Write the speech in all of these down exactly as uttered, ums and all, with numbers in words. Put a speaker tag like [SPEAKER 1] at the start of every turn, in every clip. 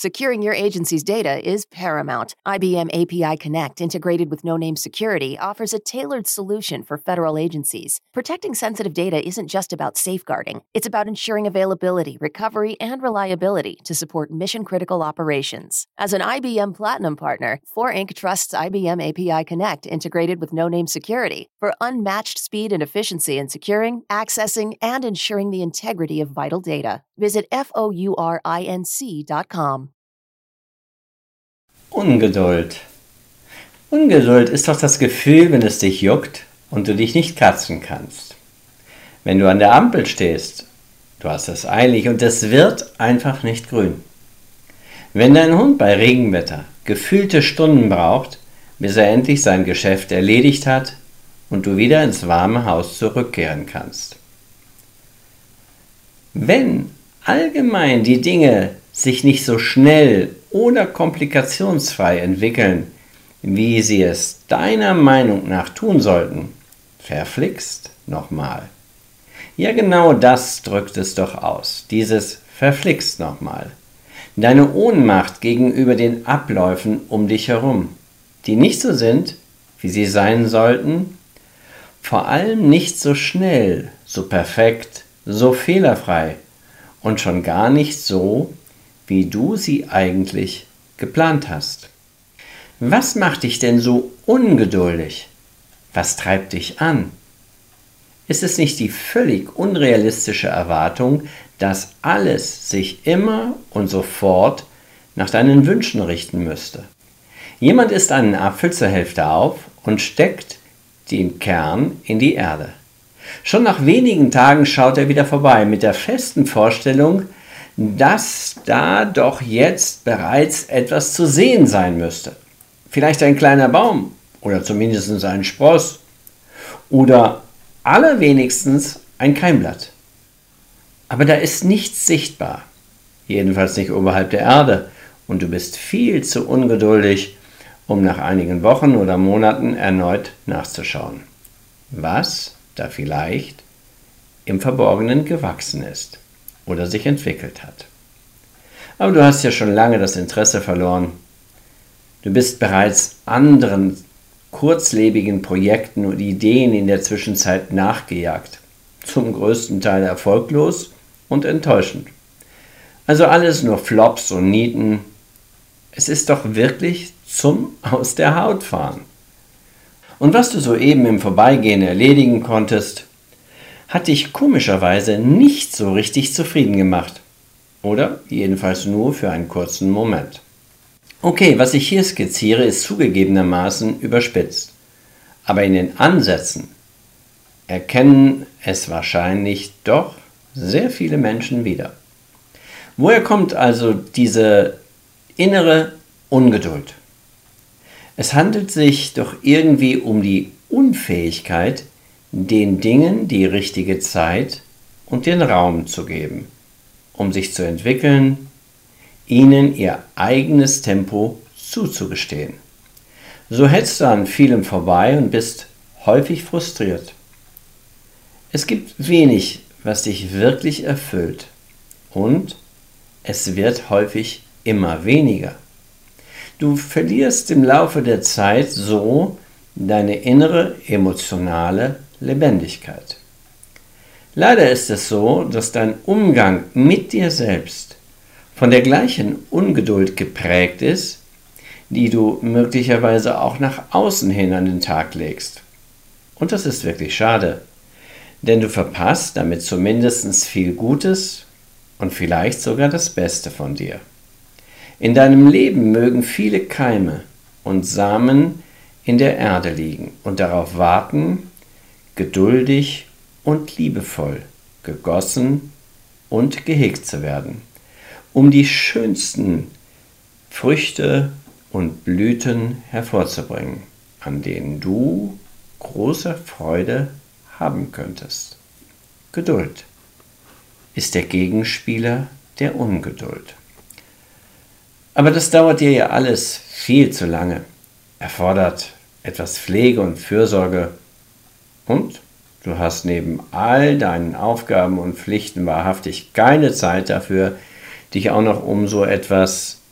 [SPEAKER 1] Securing your agency's data is paramount. I B M A P I Connect, integrated with No-Name Security, offers a tailored solution for federal agencies. Protecting sensitive data isn't just about safeguarding. It's about ensuring availability, recovery, and reliability to support mission-critical operations. As an I B M Platinum partner, four Incorporated trusts I B M A P I Connect, integrated with No-Name Security, for unmatched speed and efficiency in securing, accessing, and ensuring the integrity of vital data. Visit four inc dot com.
[SPEAKER 2] Ungeduld. Ungeduld ist doch das Gefühl, wenn es dich juckt und du dich nicht kratzen kannst. Wenn du an der Ampel stehst, du hast es eilig und es wird einfach nicht grün. Wenn dein Hund bei Regenwetter gefühlte Stunden braucht, bis er endlich sein Geschäft erledigt hat und du wieder ins warme Haus zurückkehren kannst. Wenn allgemein die Dinge sich nicht so schnell oder komplikationsfrei entwickeln, wie sie es deiner Meinung nach tun sollten, verflixt nochmal. Ja, genau das drückt es doch aus, dieses verflixt nochmal. Deine Ohnmacht gegenüber den Abläufen um dich herum, die nicht so sind, wie sie sein sollten, vor allem nicht so schnell, so perfekt, so fehlerfrei und schon gar nicht so, wie du sie eigentlich geplant hast. Was macht dich denn so ungeduldig? Was treibt dich an? Ist es nicht die völlig unrealistische Erwartung, dass alles sich immer und sofort nach deinen Wünschen richten müsste? Jemand isst einen Apfel zur Hälfte auf und steckt den Kern in die Erde. Schon nach wenigen Tagen schaut er wieder vorbei mit der festen Vorstellung, dass da doch jetzt bereits etwas zu sehen sein müsste. Vielleicht ein kleiner Baum oder zumindest ein Spross oder allerwenigstens ein Keimblatt. Aber da ist nichts sichtbar, jedenfalls nicht oberhalb der Erde, und du bist viel zu ungeduldig, um nach einigen Wochen oder Monaten erneut nachzuschauen, was da vielleicht im Verborgenen gewachsen ist oder sich entwickelt hat. Aber du hast ja schon lange das Interesse verloren. Du bist bereits anderen kurzlebigen Projekten und Ideen in der Zwischenzeit nachgejagt, zum größten Teil erfolglos und enttäuschend. Also alles nur Flops und Nieten. Es ist doch wirklich zum Aus der Haut fahren. Und was du soeben im Vorbeigehen erledigen konntest, hat dich komischerweise nicht so richtig zufrieden gemacht. Oder jedenfalls nur für einen kurzen Moment. Okay, was ich hier skizziere, ist zugegebenermaßen überspitzt. Aber in den Ansätzen erkennen es wahrscheinlich doch sehr viele Menschen wieder. Woher kommt also diese innere Ungeduld? Es handelt sich doch irgendwie um die Unfähigkeit, den Dingen die richtige Zeit und den Raum zu geben, um sich zu entwickeln, ihnen ihr eigenes Tempo zuzugestehen. So hetzt du an vielem vorbei und bist häufig frustriert. Es gibt wenig, was dich wirklich erfüllt, und es wird häufig immer weniger. Du verlierst im Laufe der Zeit so deine innere emotionale Lebendigkeit. Leider ist es so, dass dein Umgang mit dir selbst von der gleichen Ungeduld geprägt ist, die du möglicherweise auch nach außen hin an den Tag legst. Und das ist wirklich schade, denn du verpasst damit zumindest viel Gutes und vielleicht sogar das Beste von dir. In deinem Leben mögen viele Keime und Samen in der Erde liegen und darauf warten, geduldig und liebevoll gegossen und gehegt zu werden, um die schönsten Früchte und Blüten hervorzubringen, an denen du große Freude haben könntest. Geduld ist der Gegenspieler der Ungeduld. Aber das dauert dir ja alles viel zu lange, erfordert etwas Pflege und Fürsorge, und du hast neben all deinen Aufgaben und Pflichten wahrhaftig keine Zeit dafür, dich auch noch um so etwas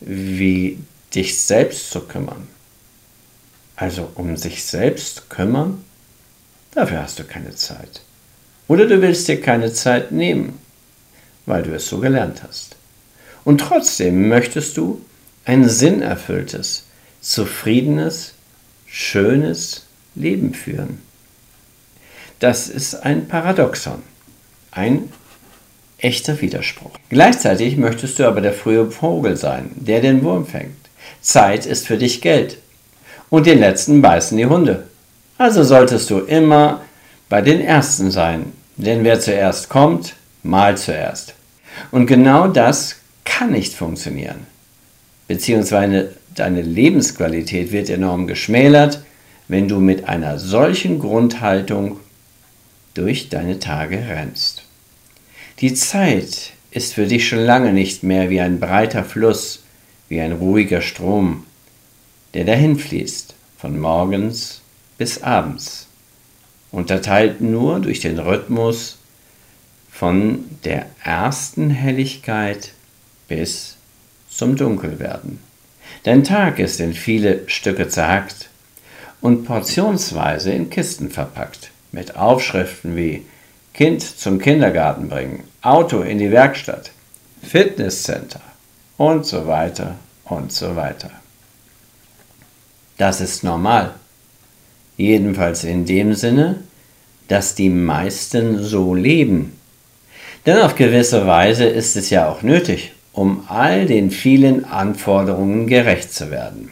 [SPEAKER 2] wie dich selbst zu kümmern. Also um sich selbst kümmern, dafür hast du keine Zeit. Oder du willst dir keine Zeit nehmen, weil du es so gelernt hast. Und trotzdem möchtest du ein sinnerfülltes, zufriedenes, schönes Leben führen. Das ist ein Paradoxon, ein echter Widerspruch. Gleichzeitig möchtest du aber der frühe Vogel sein, der den Wurm fängt. Zeit ist für dich Geld. Und den letzten beißen die Hunde. Also solltest du immer bei den Ersten sein. Denn wer zuerst kommt, mahlt zuerst. Und genau das kann nicht funktionieren. Beziehungsweise deine Lebensqualität wird enorm geschmälert, wenn du mit einer solchen Grundhaltung durch deine Tage rennst. Die Zeit ist für dich schon lange nicht mehr wie ein breiter Fluss, wie ein ruhiger Strom, der dahin fließt, von morgens bis abends, unterteilt nur durch den Rhythmus von der ersten Helligkeit bis zum Dunkelwerden. Dein Tag ist in viele Stücke zerhackt und portionsweise in Kisten verpackt, mit Aufschriften wie Kind zum Kindergarten bringen, Auto in die Werkstatt, Fitnesscenter und so weiter und so weiter. Das ist normal. Jedenfalls in dem Sinne, dass die meisten so leben. Denn auf gewisse Weise ist es ja auch nötig, um all den vielen Anforderungen gerecht zu werden,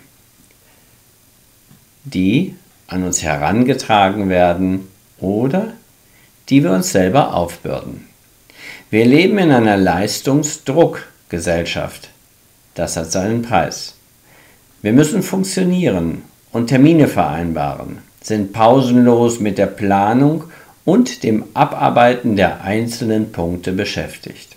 [SPEAKER 2] die an uns herangetragen werden oder die wir uns selber aufbürden. Wir leben in einer Leistungsdruckgesellschaft. Das hat seinen Preis. Wir müssen funktionieren und Termine vereinbaren, sind pausenlos mit der Planung und dem Abarbeiten der einzelnen Punkte beschäftigt.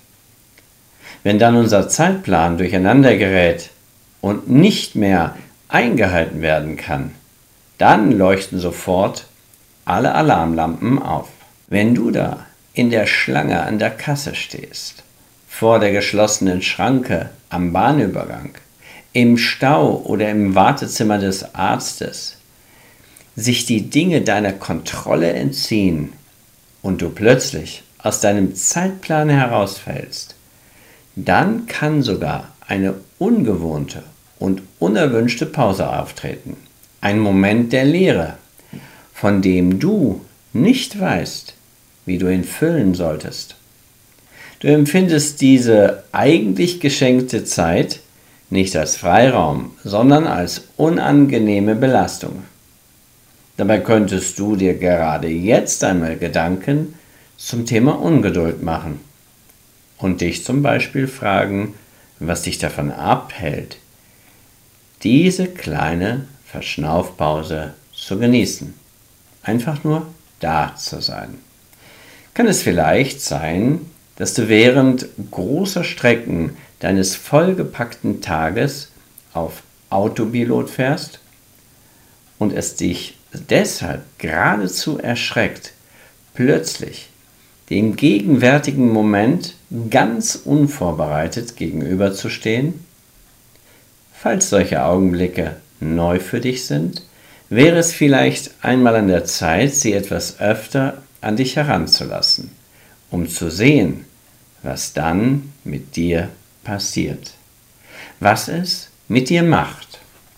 [SPEAKER 2] Wenn dann unser Zeitplan durcheinander gerät und nicht mehr eingehalten werden kann, dann leuchten sofort alle Alarmlampen auf. Wenn du da in der Schlange an der Kasse stehst, vor der geschlossenen Schranke am Bahnübergang, im Stau oder im Wartezimmer des Arztes, sich die Dinge deiner Kontrolle entziehen und du plötzlich aus deinem Zeitplan herausfällst, dann kann sogar eine ungewohnte und unerwünschte Pause auftreten. Ein Moment der Leere, von dem du nicht weißt, wie du ihn füllen solltest. Du empfindest diese eigentlich geschenkte Zeit nicht als Freiraum, sondern als unangenehme Belastung. Dabei könntest du dir gerade jetzt einmal Gedanken zum Thema Ungeduld machen und dich zum Beispiel fragen, was dich davon abhält, diese kleine Verschnaufpause zu genießen. Einfach nur da zu sein. Kann es vielleicht sein, dass du während großer Strecken deines vollgepackten Tages auf Autopilot fährst und es dich deshalb geradezu erschreckt, plötzlich dem gegenwärtigen Moment ganz unvorbereitet gegenüberzustehen? Falls solche Augenblicke neu für dich sind, wäre es vielleicht einmal an der Zeit, sie etwas öfter an dich heranzulassen, um zu sehen, was dann mit dir passiert, was es mit dir macht.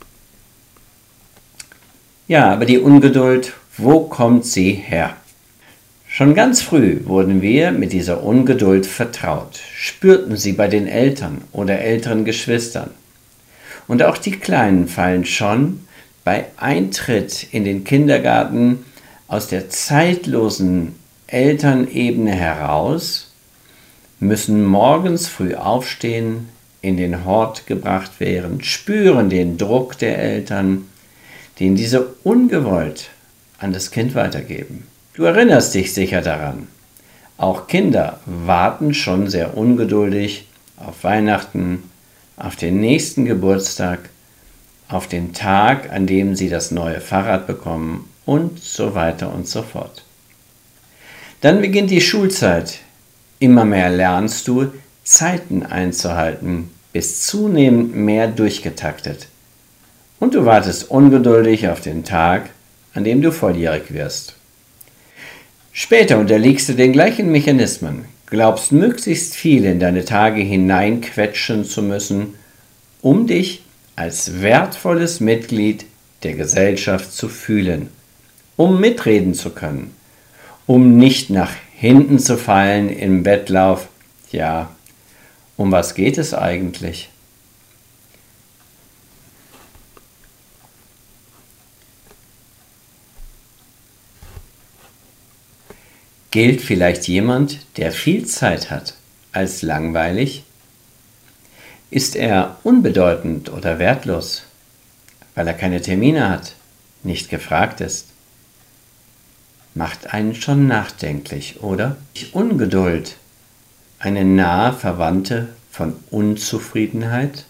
[SPEAKER 2] Ja, aber die Ungeduld, wo kommt sie her? Schon ganz früh wurden wir mit dieser Ungeduld vertraut, spürten sie bei den Eltern oder älteren Geschwistern. Und auch die Kleinen fallen schon bei Eintritt in den Kindergarten aus der zeitlosen Elternebene heraus, müssen morgens früh aufstehen, in den Hort gebracht werden, spüren den Druck der Eltern, den diese ungewollt an das Kind weitergeben. Du erinnerst dich sicher daran. Auch Kinder warten schon sehr ungeduldig auf Weihnachten, auf den nächsten Geburtstag, auf den Tag, an dem sie das neue Fahrrad bekommen und so weiter und so fort. Dann beginnt die Schulzeit. Immer mehr lernst du, Zeiten einzuhalten, bist zunehmend mehr durchgetaktet und du wartest ungeduldig auf den Tag, an dem du volljährig wirst. Später unterliegst du den gleichen Mechanismen, glaubst möglichst viel in deine Tage hineinquetschen zu müssen, um dich als wertvolles Mitglied der Gesellschaft zu fühlen, um mitreden zu können, um nicht nach hinten zu fallen im Wettlauf. Ja, um was geht es eigentlich? Gilt vielleicht jemand, der viel Zeit hat, als langweilig? Ist er unbedeutend oder wertlos, weil er keine Termine hat, nicht gefragt ist? Macht einen schon nachdenklich, oder? Ungeduld, eine nahe Verwandte von Unzufriedenheit?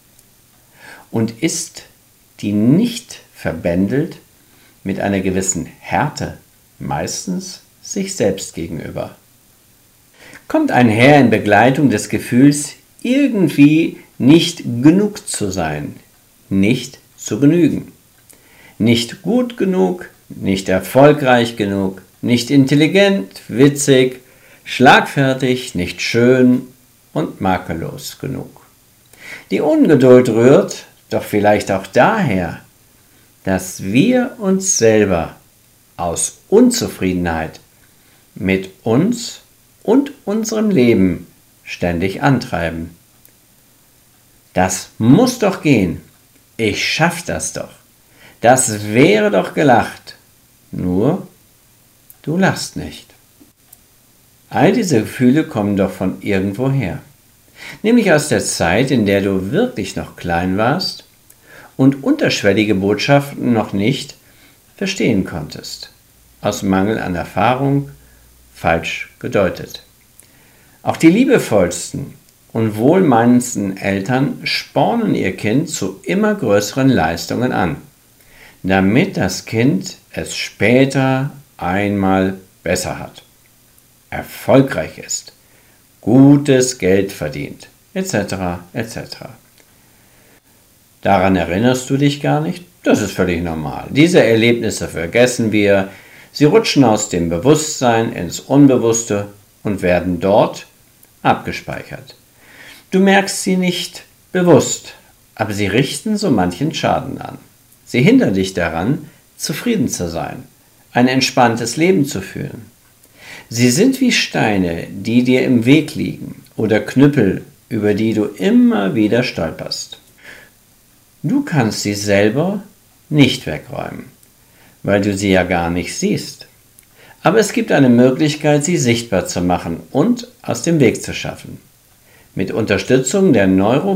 [SPEAKER 2] Und ist die nicht verbändelt mit einer gewissen Härte, meistens sich selbst gegenüber? Kommt einher in Begleitung des Gefühls, irgendwie nicht genug zu sein, nicht zu genügen, nicht gut genug, nicht erfolgreich genug, nicht intelligent, witzig, schlagfertig, nicht schön und makellos genug. Die Ungeduld rührt doch vielleicht auch daher, dass wir uns selber aus Unzufriedenheit mit uns und unserem Leben ständig antreiben. Das muss doch gehen. Ich schaff das doch. Das wäre doch gelacht. Nur, du lachst nicht. All diese Gefühle kommen doch von irgendwoher. Nämlich aus der Zeit, in der du wirklich noch klein warst und unterschwellige Botschaften noch nicht verstehen konntest. Aus Mangel an Erfahrung, falsch gedeutet. Auch die liebevollsten und wohlmeinendsten Eltern spornen ihr Kind zu immer größeren Leistungen an, damit das Kind es später einmal besser hat, erfolgreich ist, gutes Geld verdient, et cetera et cetera. Daran erinnerst du dich gar nicht? Das ist völlig normal. Diese Erlebnisse vergessen wir, sie rutschen aus dem Bewusstsein ins Unbewusste und werden dort abgespeichert. Du merkst sie nicht bewusst, aber sie richten so manchen Schaden an. Sie hindern dich daran, zufrieden zu sein, ein entspanntes Leben zu führen. Sie sind wie Steine, die dir im Weg liegen, oder Knüppel, über die du immer wieder stolperst. Du kannst sie selber nicht wegräumen, weil du sie ja gar nicht siehst. Aber es gibt eine Möglichkeit, sie sichtbar zu machen und aus dem Weg zu schaffen. Mit Unterstützung der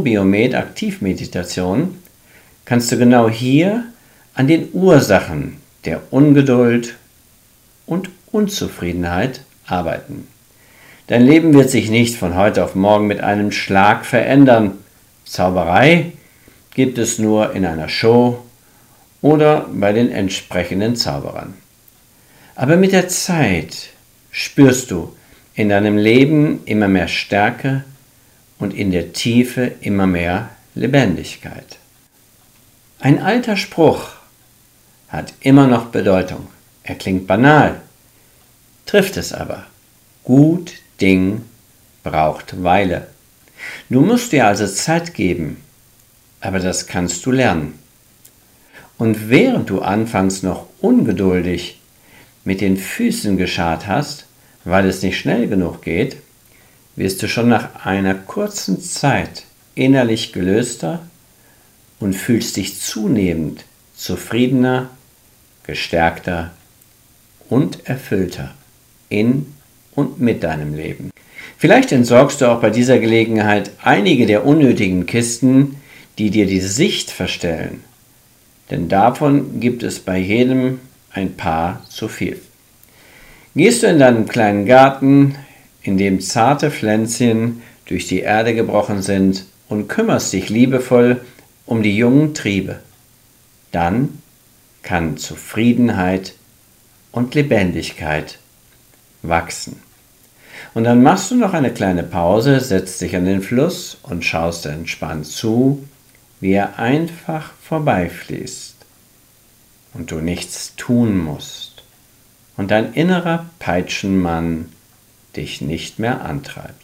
[SPEAKER 2] Neurobiomet-Aktivmeditation kannst du genau hier an den Ursachen der Ungeduld und Unzufriedenheit arbeiten. Dein Leben wird sich nicht von heute auf morgen mit einem Schlag verändern. Zauberei gibt es nur in einer Show oder bei den entsprechenden Zauberern. Aber mit der Zeit spürst du in deinem Leben immer mehr Stärke und in der Tiefe immer mehr Lebendigkeit. Ein alter Spruch hat immer noch Bedeutung. Er klingt banal, trifft es aber. Gut Ding braucht Weile. Du musst dir also Zeit geben, aber das kannst du lernen. Und während du anfangs noch ungeduldig mit den Füßen gescharrt hast, weil es nicht schnell genug geht, wirst du schon nach einer kurzen Zeit innerlich gelöster und fühlst dich zunehmend zufriedener, gestärkter und erfüllter in und mit deinem Leben. Vielleicht entsorgst du auch bei dieser Gelegenheit einige der unnötigen Kisten, die dir die Sicht verstellen, denn davon gibt es bei jedem ein paar zu viel. Gehst du in deinem kleinen Garten, in dem zarte Pflänzchen durch die Erde gebrochen sind, und kümmerst dich liebevoll um die jungen Triebe, dann kann Zufriedenheit und Lebendigkeit wachsen. Und dann machst du noch eine kleine Pause, setzt dich an den Fluss und schaust entspannt zu, wie er einfach vorbeifließt und du nichts tun musst und dein innerer Peitschenmann dich nicht mehr antreibt.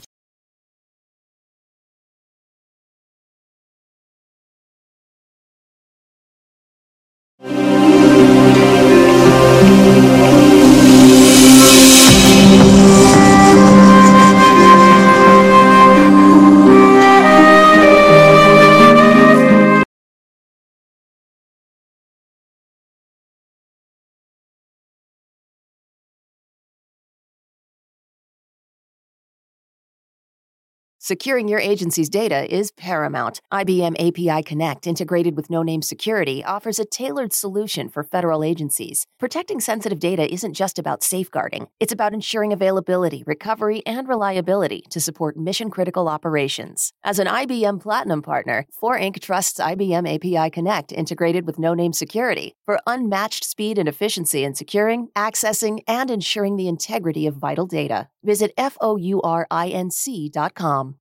[SPEAKER 1] Securing your agency's data is paramount. I B M A P I Connect, integrated with no-name security, offers a tailored solution for federal agencies. Protecting sensitive data isn't just about safeguarding. It's about ensuring availability, recovery, and reliability to support mission-critical operations. As an I B M Platinum partner, four Incorporated trusts I B M A P I Connect, integrated with no-name security, for unmatched speed and efficiency in securing, accessing, and ensuring the integrity of vital data. Visit four inc dot com.